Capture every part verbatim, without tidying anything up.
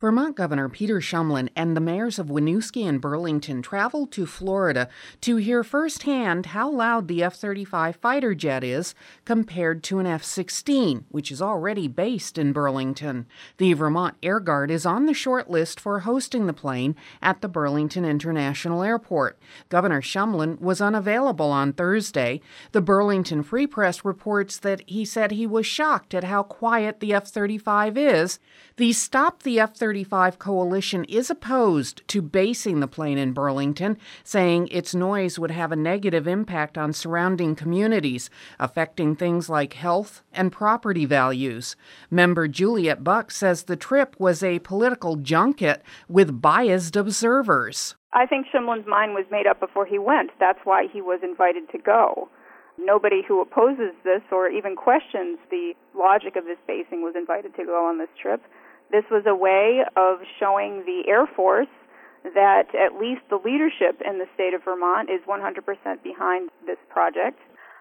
Vermont Governor Peter Shumlin and the mayors of Winooski and Burlington traveled to Florida to hear firsthand how loud the F thirty-five fighter jet is compared to an F sixteen, which is already based in Burlington. The Vermont Air Guard is on the short list for hosting the plane at the Burlington International Airport. Governor Shumlin was unavailable on Thursday. The Burlington Free Press reports that he said he was shocked at how quiet the F thirty-five is. The Stop the F thirty-five coalition is opposed to basing the plane in Burlington, saying its noise would have a negative impact on surrounding communities, affecting things like health and property values. Member Juliet Buck says the trip was a political junket with biased observers. I think Shumlin's mind was made up before he went. That's why he was invited to go. Nobody who opposes this or even questions the logic of this basing was invited to go on this trip. This was a way of showing the Air Force that at least the leadership in the state of Vermont is one hundred percent behind this project.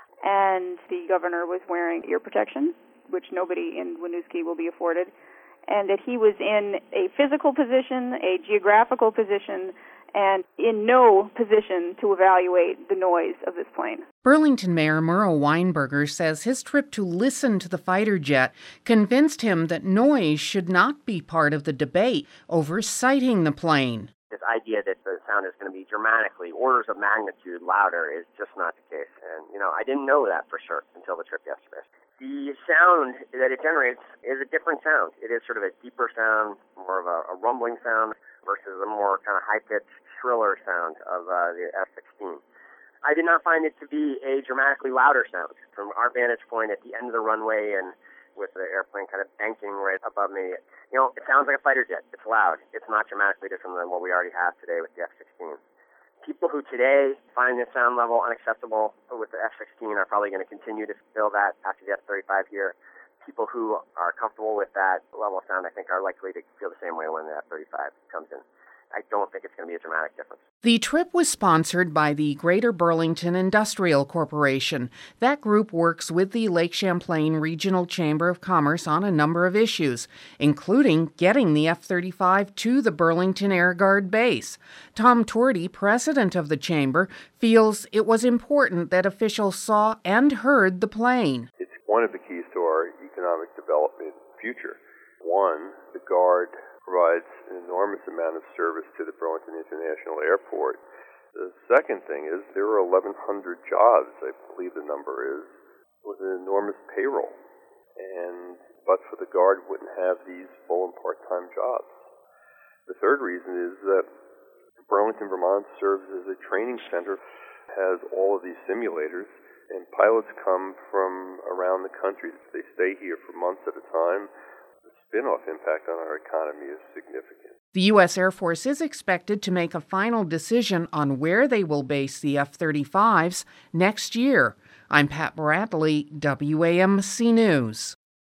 And the governor was wearing ear protection, which nobody in Winooski will be afforded, and that he was in a physical position, a geographical position, and in no position to evaluate the noise of this plane. Burlington Mayor Murrow Weinberger says his trip to listen to the fighter jet convinced him that noise should not be part of the debate over sighting the plane. This idea that the sound is going to be dramatically, orders of magnitude louder is just not the case. And, you know, I didn't know that for sure until the trip yesterday. The sound that it generates is a different sound. It is sort of a deeper sound, more of a, a rumbling sound versus a more kind of high-pitched, shriller sound of uh, the F sixteen. I did not find it to be a dramatically louder sound. From our vantage point at the end of the runway and with the airplane kind of banking right above me, you know, it sounds like a fighter jet. It's loud. It's not dramatically different than what we already have today with the F sixteen. People who today find the sound level unacceptable with the F sixteen are probably going to continue to feel that after the F thirty-five here. People who are comfortable with that level of sound, I think, are likely to feel the same way when the F thirty-five comes in. I don't think it's going to be a dramatic difference. The trip was sponsored by the Greater Burlington Industrial Corporation. That group works with the Lake Champlain Regional Chamber of Commerce on a number of issues, including getting the F thirty-five to the Burlington Air Guard base. Tom Torty, president of the chamber, feels it was important that officials saw and heard the plane. It's one of the keys to our economic development future. One, the Guard provides an enormous amount of service to the Burlington International Airport. The second thing is there are eleven hundred jobs, I believe the number is, with an enormous payroll. And but for the Guard, wouldn't have these full and part-time jobs. The third reason is that Burlington, Vermont serves as a training center, has all of these simulators, and pilots come from around the country. They stay here for months at a time. Spin-off impact on our economy is significant. The U S Air Force is expected to make a final decision on where they will base the F thirty-fives next year. I'm Pat Bradley, W A M C News.